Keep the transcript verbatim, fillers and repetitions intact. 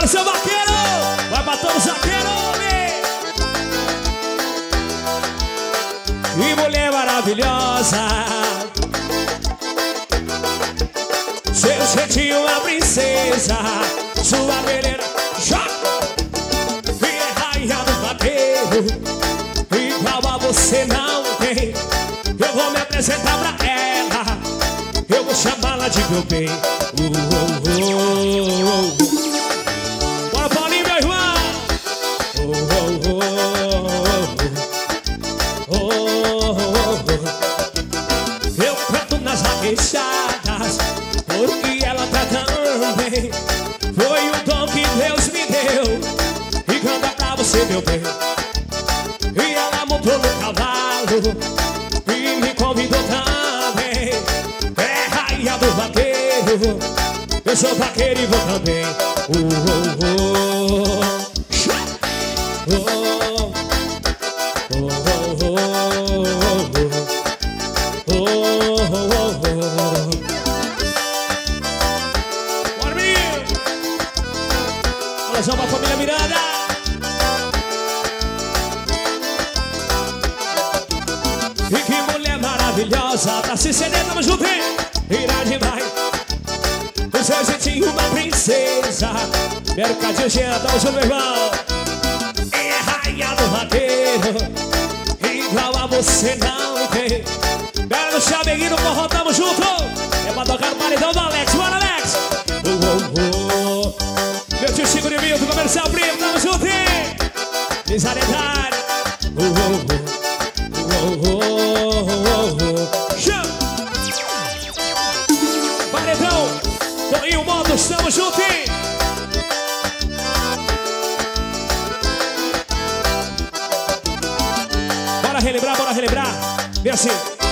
seu vaqueiro. Vai batendo zaqueiro, homem. Que mulher maravilhosa. Seu jeitinho uma princesa. Sua beleza já e é rainha do vaqueiro. Igual a você não tem. Eu vou me apresentar pra ela. Eu vou chamá-la de meu bem. uh, uh, uh, uh. Bora, Paulinho, meu irmão. uh, uh, uh, uh, uh, uh. Eu canto nas vaquejadas porque ela tá tão bem. Foi o dom que Deus me deu e canta pra você, meu bem. E ela montou no cavalo e me convidou também. É rainha do vaqueiro. Eu sou vaqueiro e vou também. uh, uh, uh. Uh, uh, uh, uh, uh, uh. Bora, menino! Olha só pra família Miranda. E que mulher maravilhosa. Pra se ceder, tamo junto, hein? Irá demais. O seu jeitinho, uma princesa. Mercadinho Jean, tamo junto, meu irmão. É rainha do vaqueiro. Igual a você não tem. Galera do Chameguinho, no forró, tamo junto. É pra tocar no paredão do Alex. Bora, Alex! Uh, uh, uh. Meu tio Chico de Milton, comercial primo, tamo junto, hein? Misericórdia. Uh, uh, uh. Oh, oh, oh, oh. Chama! Paredão, Toninho Moto, estamos juntos, hein? Bora relembrar, bora relembrar. Vem assim.